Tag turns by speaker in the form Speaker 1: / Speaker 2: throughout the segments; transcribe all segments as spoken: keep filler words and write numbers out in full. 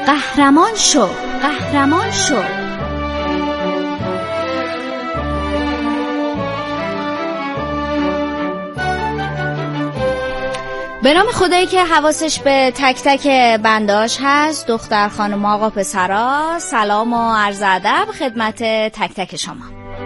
Speaker 1: قهرمان شو، قهرمان شو. به نام خدایی که حواسش به تک تک بنداش هست، دختر خانم آقا پسرا، سلام و عرض ادب خدمت تک تک شما.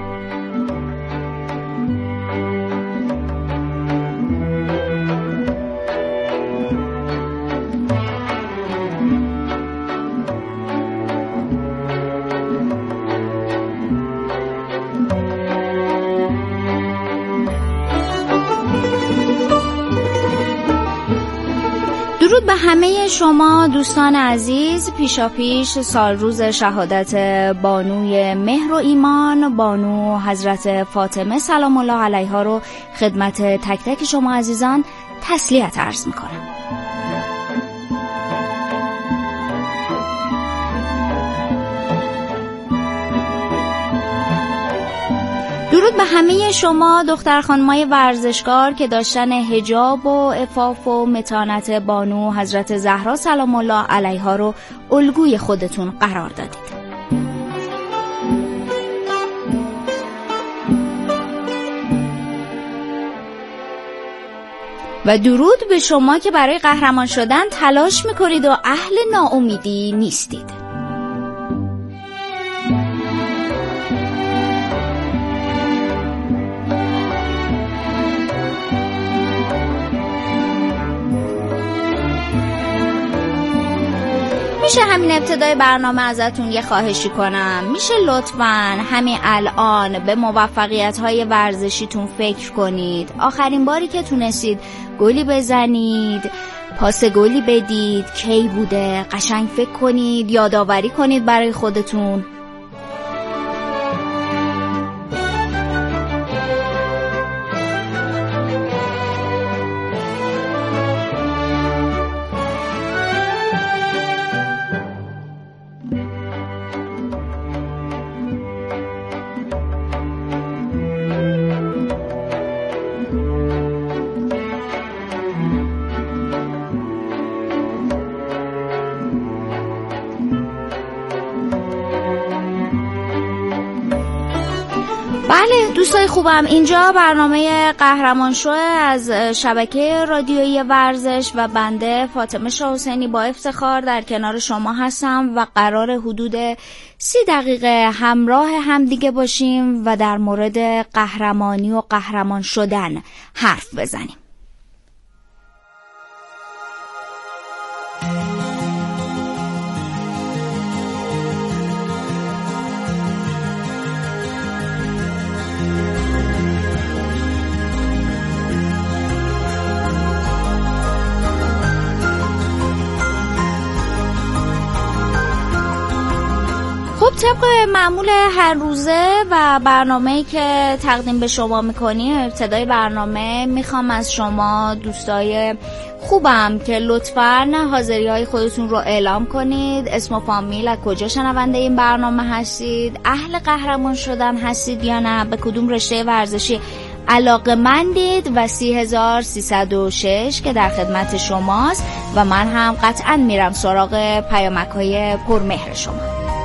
Speaker 1: درود به همه شما دوستان عزیز. پیشا پیش سال روز شهادت بانوی مهر و ایمان، بانو حضرت فاطمه سلام الله علیها رو خدمت تک تک شما عزیزان تسلیت عرض میکنم. درود به همه شما دختر خانمای ورزشکار که داشتن حجاب و عفاف و متانت بانو حضرت زهرا سلام الله علیها رو الگوی خودتون قرار دادید. و درود به شما که برای قهرمان شدن تلاش میکنید و اهل ناامیدی نیستید. میشه همین ابتدای برنامه ازتون یه خواهشی کنم؟ میشه لطفاً همین الان به موفقیت‌های ورزشیتون فکر کنید؟ آخرین باری که تونستید گلی بزنید، پاس گلی بدید کی بوده؟ قشنگ فکر کنید، یادآوری کنید برای خودتون. بله دوستای خوبم، اینجا برنامه قهرمان شو از شبکه رادیویی ورزش و بنده فاطمه شاه حسینی با افتخار در کنار شما هستم و قرار حدود سی دقیقه همراه همدیگه باشیم و در مورد قهرمانی و قهرمان شدن حرف بزنیم. خب طبق معمول هر روزه و برنامه‌ای که تقدیم به شما میکنیم، ابتدای برنامه میخوام از شما دوستای خوبم که لطفاً حاضری های خودتون رو اعلام کنید، اسم و فامیل، از کجا شنونده این برنامه هستید، اهل قهرمان شدن هستید یا نه، به کدوم رشته ورزشی علاقه‌مندید و سی هزار سیصد و شش که در خدمت شماست و من هم قطعاً میرم سراغ پیامک‌های پرمهر شما.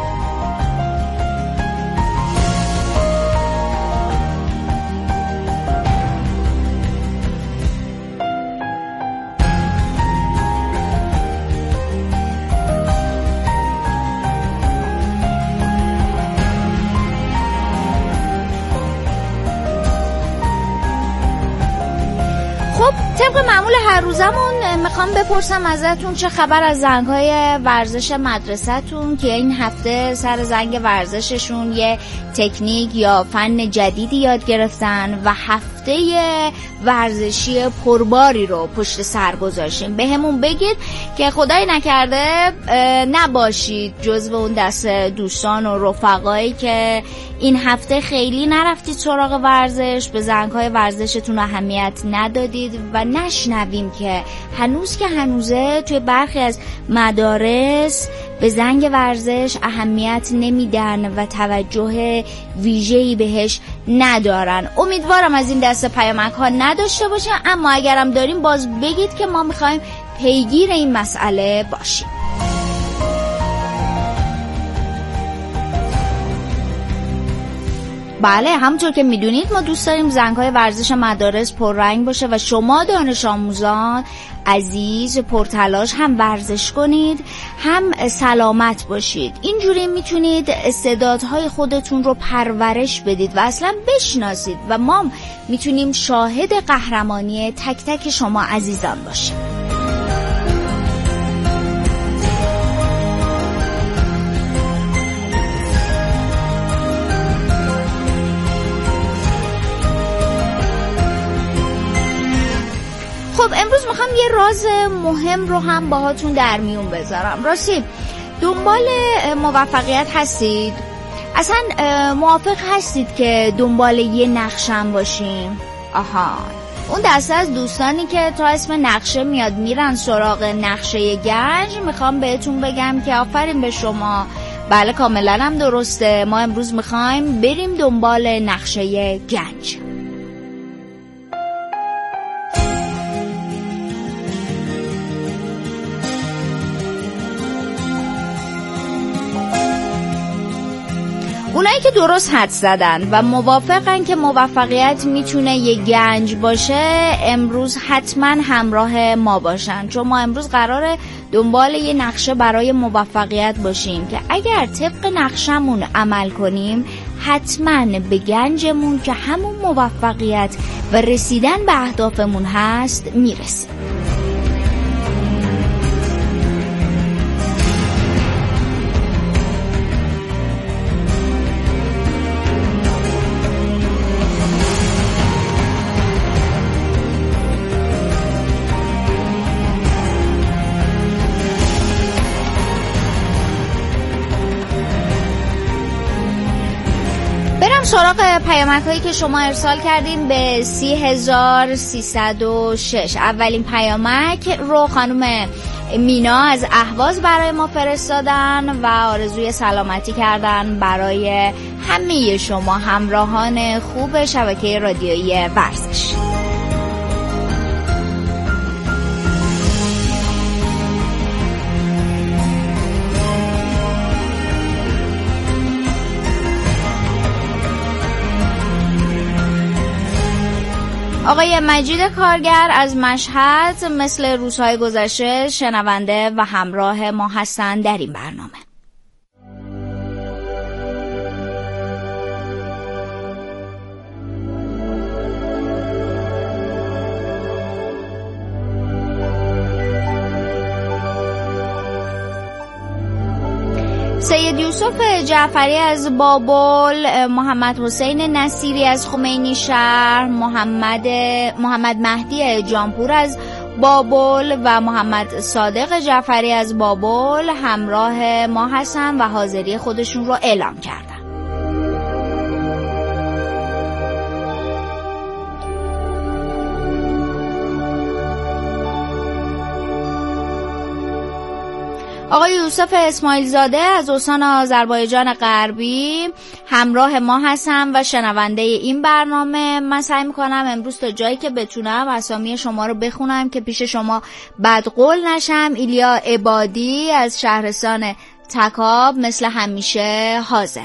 Speaker 1: طبق معمول هر روزمون میخوام بپرسم ازتون چه خبر از زنگ‌های ورزش مدرسه‌تون که این هفته سر زنگ ورزششون یه تکنیک یا فن جدیدی یاد گرفتن و هفته ورزشی پرباری رو پشت سر گذاشتیم. به همون بگید که خدای نکرده نباشید جزو اون دست دوستان و رفقایی که این هفته خیلی نرفتید سراغ ورزش، به زنگ‌های ورزشتون اهمیت ندادید و نشنویم که هنوز که هنوزه توی برخی از مدارس به زنگ ورزش اهمیت نمیدن و توجه ویژه‌ای بهش ندارن. امیدوارم از این دسته پیامک ها نداشته باشیم، اما اگرم داریم باز بگید که ما میخوایم پیگیر این مسئله باشیم. بله، همونطور که میدونید ما دوست داریم زنگ‌های ورزش مدارس پررنگ باشه و شما دانش آموزان عزیز پرتلاش هم ورزش کنید، هم سلامت باشید. اینجوری میتونید استعدادهای خودتون رو پرورش بدید و اصلا بشناسید و ما میتونیم شاهد قهرمانی تک تک شما عزیزان باشیم. خب امروز میخوام یه راز مهم رو هم باهاتون در میون بذارم. راستی دنبال موفقیت هستید؟ اصلا موافق هستید که دنبال یه نقشم باشیم؟ آها، اون دسته از دوستانی که تا اسم نقشه میاد میرن سراغ نقشه گنج، میخوام بهتون بگم که آفرین به شما. بله کاملا هم درسته، ما امروز میخوایم بریم دنبال نقشه گنج. اونایی که درست حد زدن و موافقن که موفقیت میتونه یه گنج باشه، امروز حتما همراه ما باشن، چون ما امروز قراره دنبال یه نقشه برای موفقیت باشیم که اگر طبق نقشمون عمل کنیم حتما به گنجمون که همون موفقیت و رسیدن به اهدافمون هست میرسیم. سراغ پیامک هایی که شما ارسال کردیم به سی هزار سیصد و شش. اولین پیامک رو خانم مینا از اهواز برای ما فرستادن و آرزوی سلامتی کردن برای همه شما همراهان خوب شبکه رادیویی ورزش. آقای مجید کارگر از مشهد مثل روزهای گذشته شنونده و همراه ما هستند در این برنامه. سید یوسف جعفری از بابل، محمد حسین نصیری از خمینی شهر، محمد محمد مهدی جانپور از بابل و محمد صادق جعفری از بابل همراه ما هستن و حاضری خودشون رو اعلام کردن. آقای یوسف اسماعیل زاده از استان آذربایجان غربی همراه ما هستم و شنونده این برنامه. من سعی میکنم امروز تا جایی که بتونم اسامی شما رو بخونم که پیش شما بدقول نشم. ایلیا عبادی از شهرستان تکاب مثل همیشه حاضره.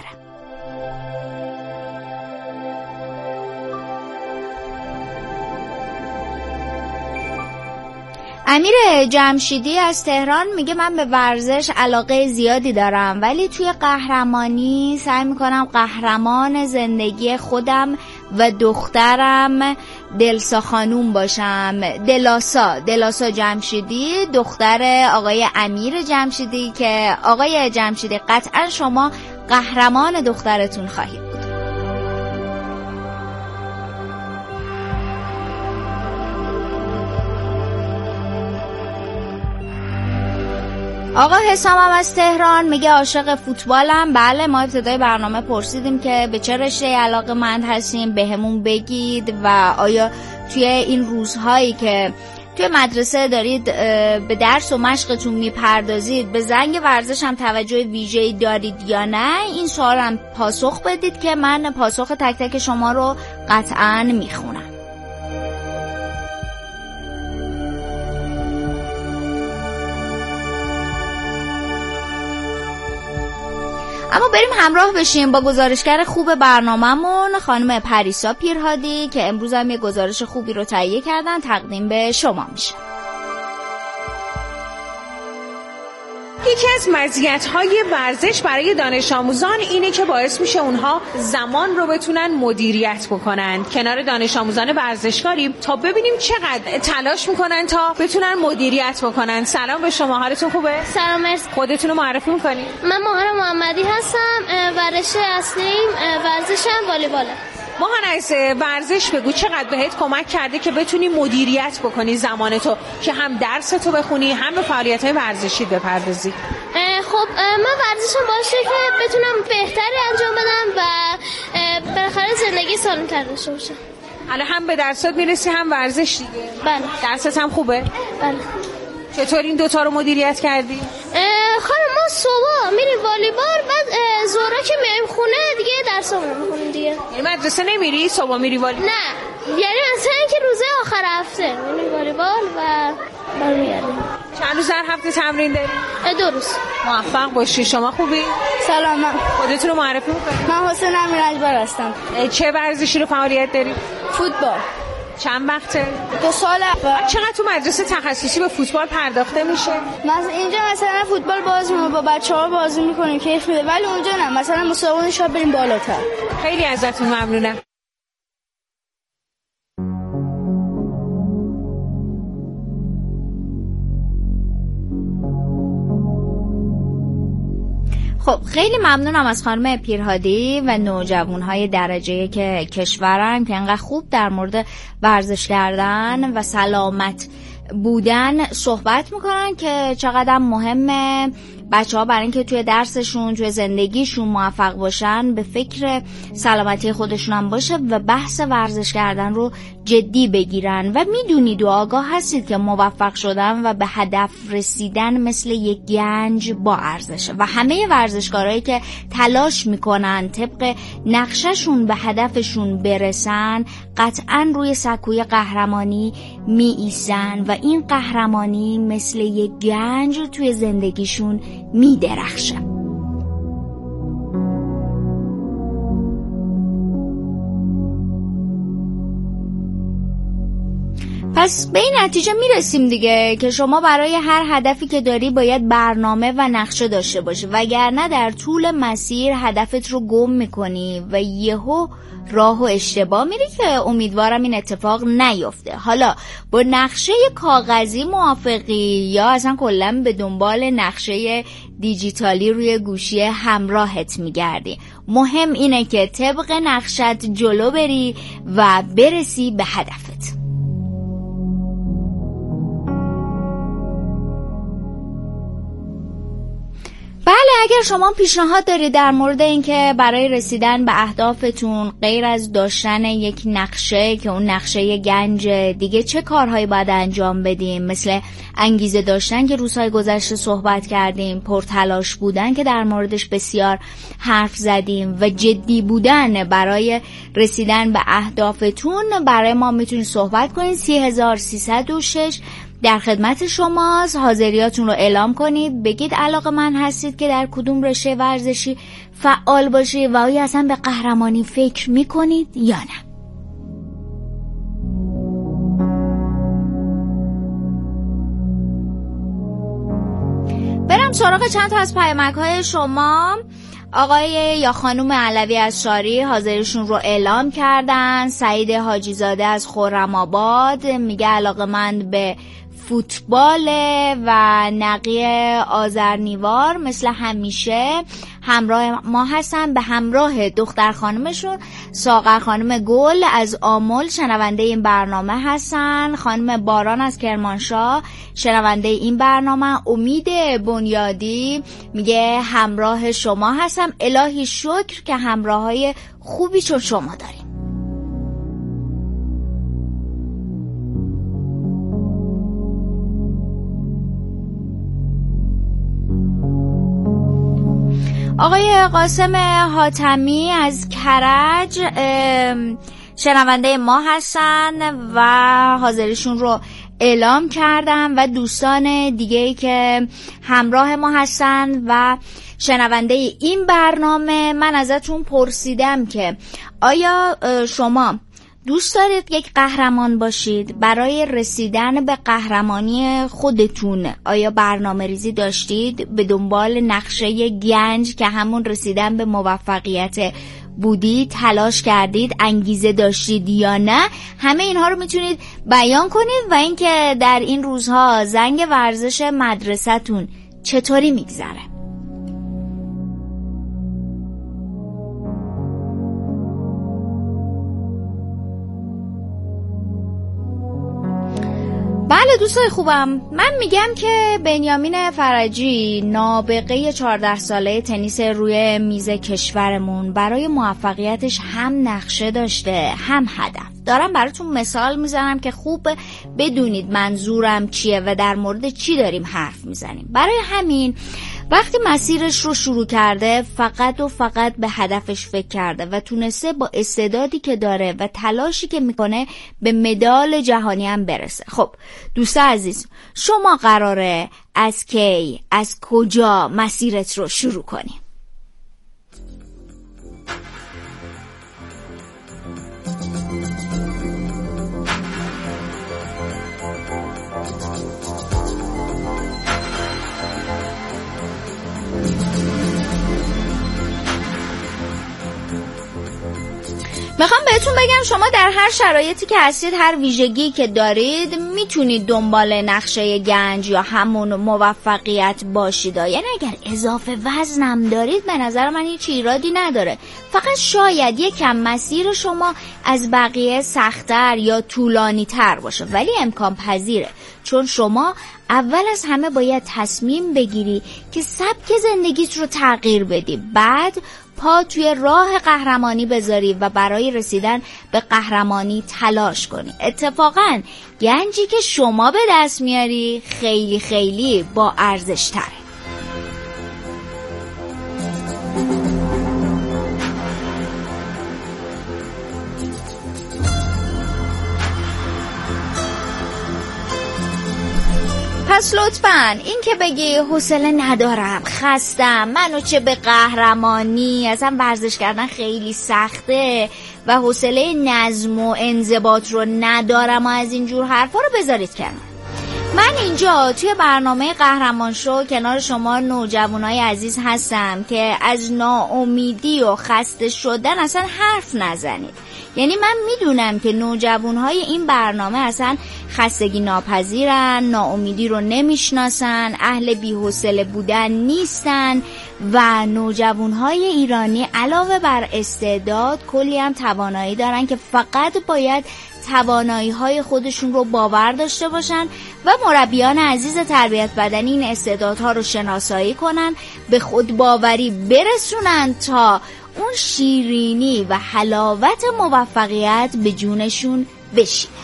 Speaker 1: امیر جمشیدی از تهران میگه من به ورزش علاقه زیادی دارم ولی توی قهرمانی سعی میکنم قهرمان زندگی خودم و دخترم دلسا خانوم باشم. دلاسا دلاسا جمشیدی دختر آقای امیر جمشیدی که آقای جمشیدی قطعا شما قهرمان دخترتون خواهید. آقا حسام هم از تهران میگه عاشق فوتبالم. بله ما ابتدای برنامه پرسیدیم که به چه رشته علاقه‌مند هستیم، بهمون بگید و آیا توی این روزهایی که توی مدرسه دارید به درس و مشقتون میپردازید به زنگ ورزش هم توجه ویژه‌ای دارید یا نه، این سوال هم پاسخ بدید که من پاسخ تک تک شما رو قطعاً میخونم. اما بریم همراه بشیم با گزارشگر خوب برنامه‌مون خانم پریسا پیرهادی که امروز هم یه گزارش خوبی رو تهیه کردن، تقدیم به شما میشه.
Speaker 2: یکی از مزیت‌های ورزش برای دانش آموزان اینه که باعث میشه اونها زمان رو بتونن مدیریت بکنن. کنار دانش آموزان ورزشکاریم تا ببینیم چقدر تلاش میکنن تا بتونن مدیریت بکنن. سلام به شما، حالتون خوبه؟
Speaker 3: سلام، مرسی.
Speaker 2: خودتون رو معرفی میکنید؟
Speaker 3: من ماهر محمدی هستم. ورزش اصلیم ورزشم والیباله.
Speaker 2: ماهر، از ورزش بگو چقدر بهت کمک کرده که بتونی مدیریت بکنی زمانتو، که هم درستو بخونی هم به فعالیت‌های ورزشی بپردازی؟
Speaker 3: خب من ورزشم باشه که بتونم بهتری انجام بدم و بالاخره زندگی سالم‌تر داشته باشم.
Speaker 2: حالا هم به درست میرسی هم ورزش دیگه؟
Speaker 3: بله.
Speaker 2: درست هم خوبه؟
Speaker 3: بله.
Speaker 2: چطور این دوتا رو مدیریت کردی؟
Speaker 3: خانم ما صبح میریم والیبال، بعد ظهرا که میریم خونه دیگه درسامون رو می‌خونیم دیگه.
Speaker 2: یعنی مدرسه نمیری؟ صبح میری والیبال؟
Speaker 3: نه، یعنی مثلا که روزه آخر هفته میریم والیبال و برمیگردیم.
Speaker 2: چند روز در هفته تمرین داری؟
Speaker 3: دو روز.
Speaker 2: موفق باشی. شما خوبی؟
Speaker 4: سلام، من
Speaker 2: خودتون رو معرفی می‌کنید؟
Speaker 4: من حسین امیرجبر هستم.
Speaker 2: چه ورزشی رو فعالیت داری؟
Speaker 4: فوتبال.
Speaker 2: چند وقته؟
Speaker 4: دو سال اول.
Speaker 2: چقدر تو مدرسه تخصصی به فوتبال پرداخته میشه؟
Speaker 4: مثلا اینجا مثلا فوتبال بازی می‌کنیم، با بچه‌ها بازی می‌کنیم، کیف میده، ولی اونجا نه، مثلا مسابقه شب بریم بالاتر.
Speaker 2: خیلی ازتون ممنونم.
Speaker 1: خب خیلی ممنونم از خانم پیرهادی و نوجوانهای درجه که کشورم که انقدر خوب در مورد ورزش کردن و سلامت بودن صحبت میکنن که چقدر مهمه بچه ها برای اینکه توی درسشون توی زندگیشون موفق باشن به فکر سلامتی خودشون هم باشه و بحث ورزش کردن رو جدی بگیرن و میدونید و آگاه هستید که موفق شدن و به هدف رسیدن مثل یک گنج با ارزشه و همه ورزشکارایی که تلاش میکنن طبق نقشهشون به هدفشون برسن قطعا روی سکوی قهرمانی می ایسن و این قهرمانی مثل یک گنج توی زندگیشون می درخشه. پس به این نتیجه میرسیم دیگه که شما برای هر هدفی که داری باید برنامه و نقشه داشته باشی، وگرنه در طول مسیر هدفت رو گم میکنی و یهو راه و اشتباه میری که امیدوارم این اتفاق نیفته. حالا با نقشه کاغذی موافقی یا اصلا کلا به دنبال نقشه دیجیتالی روی گوشی همراهت میگردی؟ مهم اینه که طبق نقشت جلو بری و برسی به هدفت. بله، اگر شما پیشنهاد دارید در مورد اینکه برای رسیدن به اهدافتون غیر از داشتن یک نقشه که اون نقشه گنج دیگه چه کارهایی باید انجام بدیم، مثل انگیزه داشتن که روزهای گذشته صحبت کردیم، پرتلاش بودن که در موردش بسیار حرف زدیم و جدی بودن برای رسیدن به اهدافتون، برای ما میتونید صحبت کنید. سی هزار سیصد و شش در خدمت شماست. حاضریاتون رو اعلام کنید، بگید علاقه‌مند هستید که در کدوم رشته ورزشی فعال باشید و آیا اصلا به قهرمانی فکر میکنید یا نه. برم سراغ چند تا از پیامک‌های شما. آقای یا خانم علوی از شاری حاضرشون رو اعلام کردن. سعید حاجی زاده از خرم‌آباد میگه علاقه‌مند به فوتبال و نقی آذرنیوار مثل همیشه همراه ما هستن، به همراه دختر خانمشون ساغر خانم گل از آمل شنونده این برنامه هستن. خانم باران از کرمانشاه شنونده این برنامه. امید بنیادی میگه همراه شما هستم. الهی شکر که همراه های خوبی چون شما داریم. آقای قاسم حاتمی از کرج شنونده ما هستن و حاضرشون رو اعلام کردم و دوستان دیگه‌ای که همراه ما هستن و شنونده این برنامه، من ازتون پرسیدم که آیا شما دوست دارید یک قهرمان باشید؟ برای رسیدن به قهرمانی خودتون آیا برنامه ریزی داشتید؟ به دنبال نقشه گنج که همون رسیدن به موفقیت بودید تلاش کردید؟ انگیزه داشتید یا نه؟ همه اینها رو میتونید بیان کنید و اینکه در این روزها زنگ ورزش مدرسه‌تون چطوری میگذره؟ بله دوستای خوبم، من میگم که بنیامین فرجی نابغه چهارده ساله تنیس روی میز کشورمون برای موفقیتش هم نقشه داشته هم هدف. دارم براتون مثال میزنم که خوب بدونید منظورم چیه و در مورد چی داریم حرف میزنیم. برای همین وقتی مسیرش رو شروع کرده فقط و فقط به هدفش فکر کرده و تونسته با استعدادی که داره و تلاشی که میکنه به مدال جهانی هم برسه. خب دوست عزیز، شما قراره از کی، از کجا مسیرت رو شروع کنی؟ میخوام بهتون بگم شما در هر شرایطی که هستید، هر ویژگی که دارید، میتونید دنبال نقشه گنج یا همون موفقیت باشید. یعنی اگر اضافه وزنم دارید به نظر من هیچ ایرادی نداره، فقط شاید یکم مسیر شما از بقیه سخت‌تر یا طولانی تر باشه، ولی امکان پذیره، چون شما اول از همه باید تصمیم بگیری که سبک زندگیت رو تغییر بدی، بعد پا توی راه قهرمانی بذاری و برای رسیدن به قهرمانی تلاش کنی. اتفاقاً گنجی که شما به دست میاری خیلی خیلی با ارزش تره. پس لطفاً این که بگی حوصله ندارم، خستم، منو چه به قهرمانی، اصلا ورزش کردن خیلی سخته و حوصله نظم و انضباط رو ندارم و از اینجور حرفا رو بذارید کنار. من اینجا توی برنامه قهرمان شو کنار شما نوجوانای عزیز هستم که از ناامیدی و خسته شدن اصلا حرف نزنید. یعنی من میدونم که نوجوانهای این برنامه اصلا خستگی ناپذیرن، ناامیدی رو نمیشناسن، اهل بی‌حوصله بودن نیستن و نوجوانهای ایرانی علاوه بر استعداد کلی هم توانایی دارن که فقط باید توانایی‌های خودشون رو باور داشته باشن و مربیان عزیز تربیت بدنی این استعدادها رو شناسایی کنن، به خود باوری برسونن تا اون شیرینی و حلاوت موفقیت به جونشون بشینه.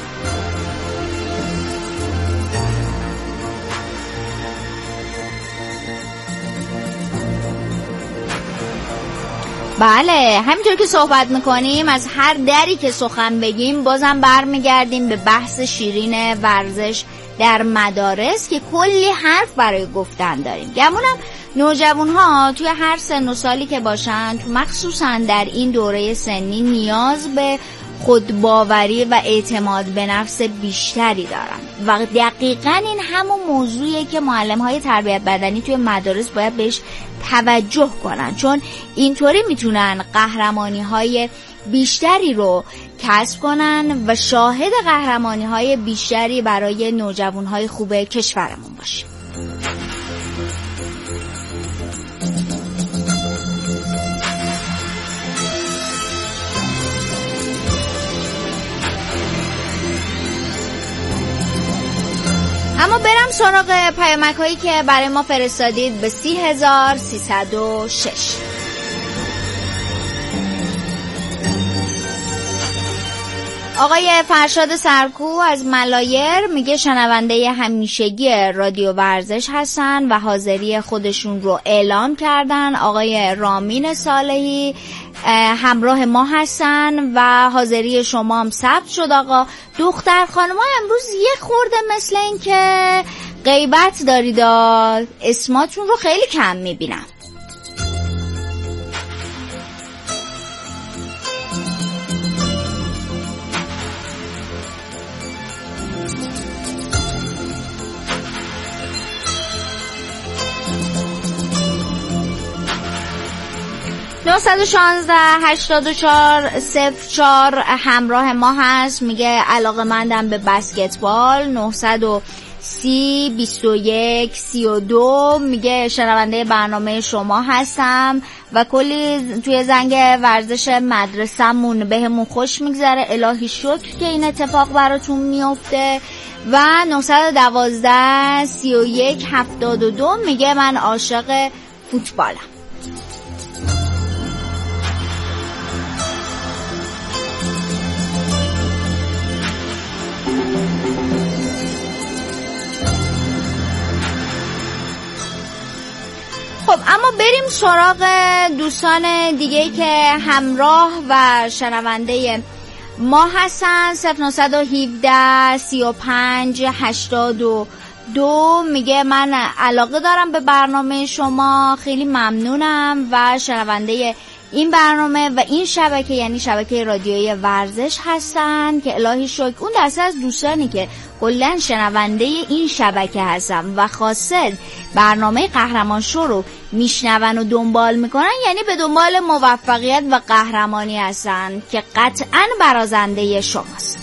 Speaker 1: بله، همینطور که صحبت میکنیم از هر دری که سخن بگیم بازم برمیگردیم به بحث شیرین ورزش در مدارس که کلی حرف برای گفتن داریم. گمونم نوجوان ها توی هر سن و سالی که باشن، تو مخصوصا در این دوره سنی، نیاز به خودباوری و اعتماد به نفس بیشتری دارن و دقیقاً این همون موضوعیه که معلم های تربیت بدنی توی مدارس باید بهش توجه کنن، چون اینطوری میتونن قهرمانی های بیشتری رو کسب کنن و شاهد قهرمانی های بیشتری برای نوجوان های خوب کشورمون باشیم. اما برم سراغ پیامک هایی که برای ما فرستادید به سی هزار سیصد و شش. آقای فرشاد سرکو از ملایر میگه شنونده همیشگی رادیو ورزش هستن و حاضری خودشون رو اعلام کردن. آقای رامین صالحی همراه ما هستن و حاضری شما هم ثبت شد. آقا دختر خانم‌ها امروز یه خورده مثل این که غیبت دارید، اسماتون رو خیلی کم میبینم. نه یک شش هشت چهار صفر چهار همراه ما هست، میگه علاقه‌مندم به بسکتبال. نه سی بیست و یک سی و دو میگه شنونده برنامه شما هستم و کلی توی زنگ ورزش مدرسه‌مون بهمون خوش میگذره، الهی شکر که این اتفاق براتون میفته. و نه یک دو سی و یک هفتاد و دو میگه من عاشق فوتبالم. خب اما بریم سراغ دوستان دیگه که همراه و شنونده ما هستن. صفر نه یک هفت سی و پنج هشتاد و دو میگه من علاقه دارم به برنامه شما، خیلی ممنونم و شنونده این برنامه و این شبکه یعنی شبکه رادیویی ورزش هستن که الهی شکر اون دسته از دوستانی که کلاً شنونده این شبکه هستن و خاصه برنامه قهرمان شو رو میشنون و دنبال میکنن، یعنی به دنبال موفقیت و قهرمانی هستن که قطعاً برازنده شماست.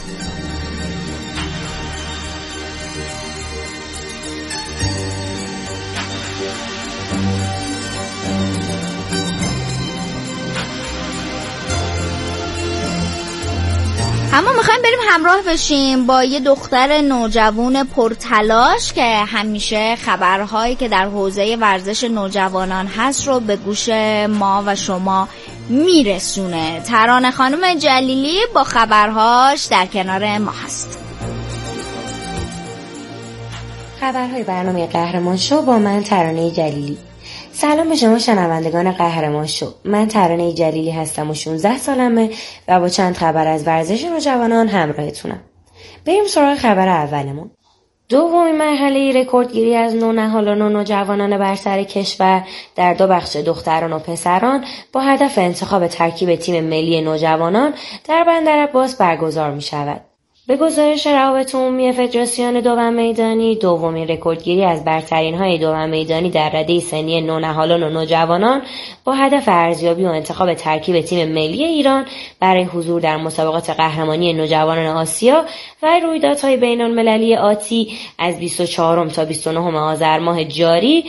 Speaker 1: اما میخوایم بریم همراه بشیم با یه دختر نوجوان پرتلاش که همیشه خبرهایی که در حوزه ورزش نوجوانان هست رو به گوش ما و شما میرسونه. ترانه خانم جلیلی با خبرهاش در کنار ما هست.
Speaker 5: خبرهای برنامه قهرمان شو با من ترانه جلیلی. سلام به شما شنوندگان قهرمان شو. من ترانه جلیلی هستم و شانزده سالمه و با چند خبر از ورزش نوجوانان همراهتونم. بریم سراغ خبر اولمون. دومین مرحله رکوردگیری از نونهالان و نوجوانان برتر کشور در دو بخش دختران و پسران با هدف انتخاب ترکیب تیم ملی نوجوانان در بندرعباس برگزار می شود. به گزارش روابط عمومی فدراسیون دوم میدانی، دومین رکوردگیری از برترین‌های دوم میدانی در رده سنی نونهالان و نوجوانان با هدف ارزیابی و انتخاب ترکیب تیم ملی ایران برای حضور در مسابقات قهرمانی نوجوانان آسیا و رویدادهای بین‌المللی آتی از بیست و چهارم تا بیست و نهم آذر ماه جاری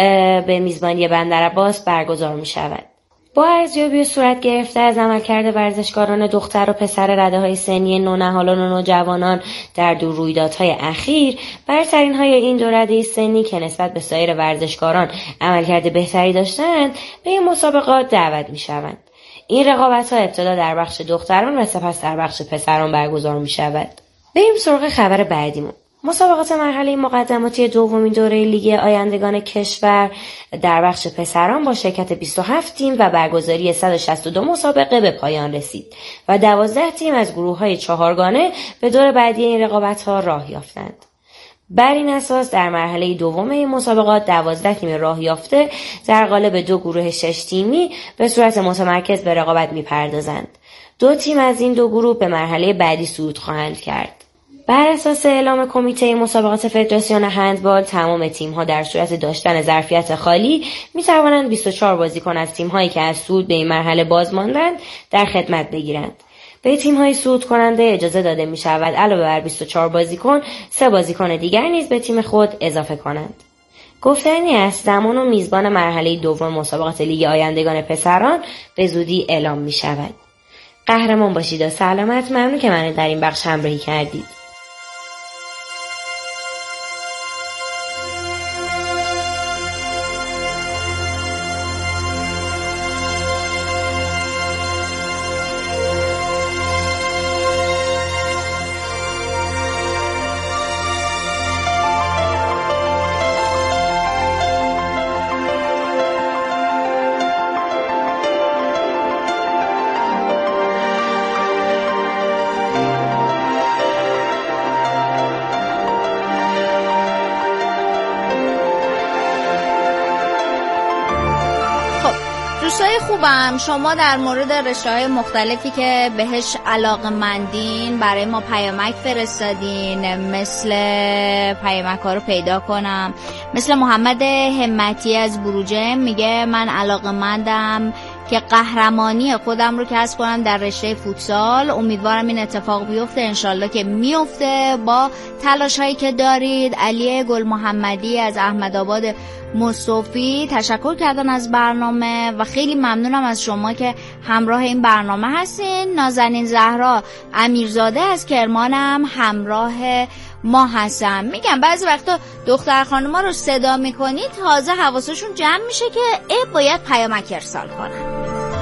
Speaker 5: به میزبانی بندرعباس برگزار می‌شود. با ارزیابی صورت گرفته از عملکرد ورزشکاران دختر و پسر رده‌های سنی نونهالان و نوجوانان در دو رویدادهای اخیر، برترین‌های این دو رده سنی که نسبت به سایر ورزشکاران عملکرد بهتری داشتند به این مسابقات دعوت می‌شوند. این رقابت‌ها ابتدا در بخش دختران و سپس در بخش پسران برگزار می‌شود. بریم سراغ خبر بعدیمون. مسابقات مرحله مقدماتی دومین دوره لیگ آیندگان کشور در بخش پسران با شرکت بیست و هفت تیم و برگزاری صد و شصت و دو مسابقه به پایان رسید و دوازده تیم از گروه‌های چهارگانه به دور بعدی این رقابت‌ها راه یافتند. بر این اساس در مرحله دوم این مسابقات دوازده تیم راه یافته در قالب دو گروه شش تیمی به صورت متمرکز به رقابت می‌پردازند. دو تیم از این دو گروه به مرحله بعدی صعود خواهند کرد. بر اساس اعلام کمیته مسابقات فدراسیون هندبال، تمام تیم‌ها در صورت داشتن ظرفیت خالی می‌توانند بیست و چهار بازیکن از تیم‌هایی که از صعود به این مرحله باز ماندند در خدمت بگیرند. به تیم‌های صعود کننده اجازه داده می‌شود علاوه بر بیست و چهار بازیکن، سه بازیکن دیگر نیز به تیم خود اضافه کنند. گفتنی است زمان و میزبان مرحله دوم مسابقات لیگ آیندگان پسران به زودی اعلام می‌شود. قهرمان باشید و سلامت. ممنون که منو در این بخش همراهی کردید.
Speaker 1: دوستای خوبم، شما در مورد رشته‌های مختلفی که بهش علاقه‌مندین برای ما پیامک فرستادین، مثل پیامک‌ها رو پیدا کنم، مثل محمد همتی از بروجه میگه من علاقه‌مندم که قهرمانی خودم رو کسب کنم در رشته فوتسال. امیدوارم این اتفاق بیفته، انشالله که میفته با تلاش هایی که دارید. علی گل محمدی از احمدآباد مصطفی تشکر کردن از برنامه و خیلی ممنونم از شما که همراه این برنامه هستین. نازنین زهرا امیرزاده از کرمانم همراه ما هستن. میگم بعضی وقتا دختر خانوما رو صدا میکنید تازه حواسشون جمع میشه که ای باید پیامک ارسال کنن.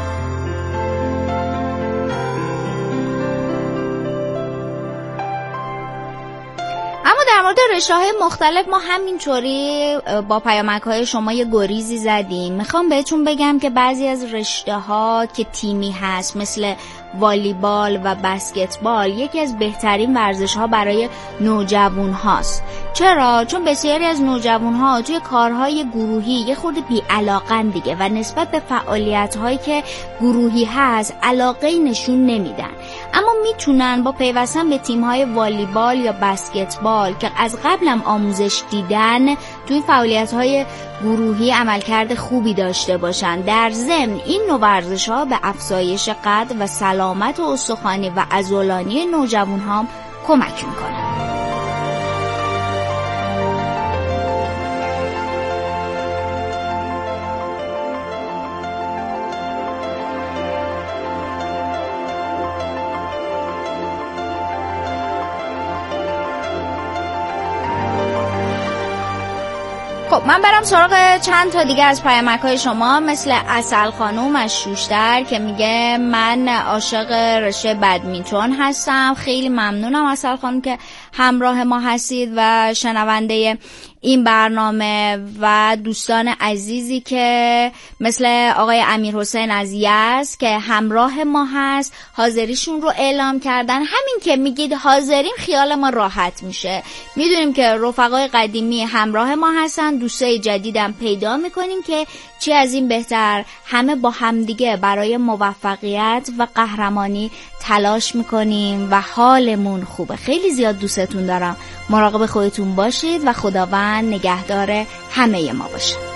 Speaker 1: اما در مورد رشته‌های مختلف ما همینطوری با پیامک‌های شما یه گریزی زدیم. میخوام بهتون بگم که بعضی از رشته‌ها که تیمی هست مثل والیبال و بسکتبال یکی از بهترین ورزش‌ها برای نوجوان هاست. چرا؟ چون بسیاری از نوجوان ها توی کارهای گروهی یه خورده بی علاقن دیگه و نسبت به فعالیت‌هایی که گروهی هست علاقه نشون نمیدن. اما میتونن با پیوستن به تیم‌های والیبال یا بسکتبال که از قبلم آموزش دیدن توی فعالیت‌های گروهی عملکرد خوبی داشته باشن. در ضمن این نوع ورزش‌ها به افزایش قد و سلامت استخوانی و عضلانی نوجوان‌ها کمک می‌کنن. خب من برم سراغ چند تا دیگه از پیامک‌های شما، مثل عسل خانوم از شوشتر که میگه من عاشق رشته بدمینتون هستم. خیلی ممنونم عسل خانوم که همراه ما هستید و شنونده این برنامه. و دوستان عزیزی که مثل آقای امیر حسین از یزد که همراه ما هست حاضریشون رو اعلام کردن. همین که میگید حاضرین خیال ما راحت میشه. میدونیم که رفقای قدیمی همراه ما هستن، دوستای جدیدم پیدا میکنیم که چی از این بهتر، همه با همدیگه برای موفقیت و قهرمانی تلاش میکنیم و حالمون خوبه. خیلی زیاد دوستتون دارم. مراقب خودتون باشید و خداوند نگهدار همه ما باشه.